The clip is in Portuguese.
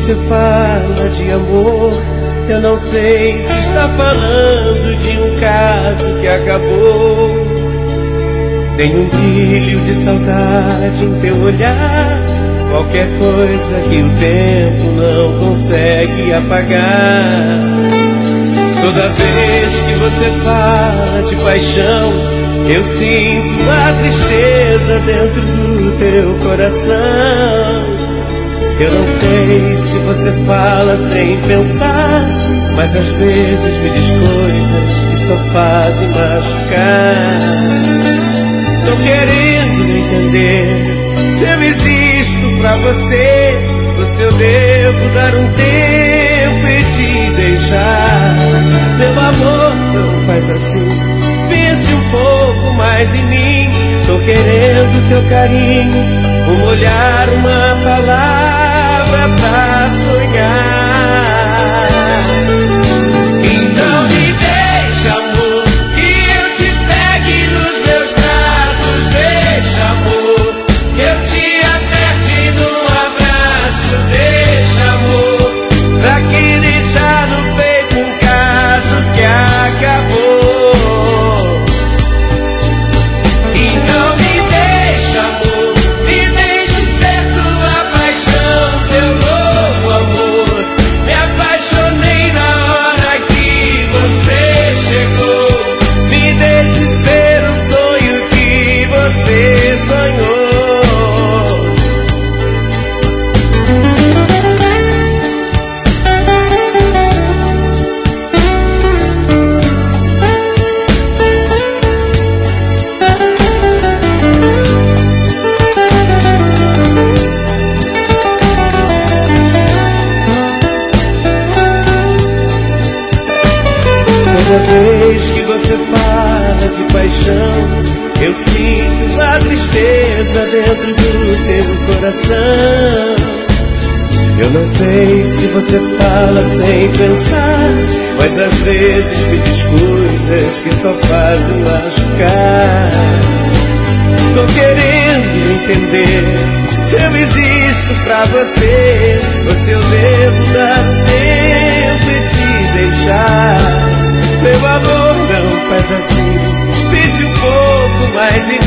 você fala de amor, eu não sei se está falando de um caso que acabou. Tem um brilho de saudade em teu olhar, qualquer coisa que o tempo não consegue apagar. Toda vez que você fala de paixão, eu sinto a tristeza dentro do teu coração. Eu não sei se você fala sem pensar, mas às vezes me diz coisas que só fazem machucar. Tô querendo entender se eu existo pra você, ou se eu devo dar um tempo e te deixar. Meu amor, não faz assim, pense um pouco mais em mim. Tô querendo teu carinho, um olhar, uma palavra pra sonhar. Então me deixa, amor, que eu te pegue nos meus braços. Deixa, amor, que eu te aperte num abraço. Deixa, amor, pra que deixar no peito um caso que acabou. Então me deixa, amor, me deixe ser tua paixão, teu novo amor. Me apaixonei na hora que você chegou. Me deixe ser o sonho que você sonhou. Toda vez que você fala de paixão, eu sinto a tristeza dentro do teu coração. Eu não sei se você fala sem pensar, mas às vezes me diz coisas que só fazem machucar. Tô querendo entender se eu existo pra você, ou se eu devo dar um tempo e te deixar. Meu amor, não faz assim, pense um pouco mais em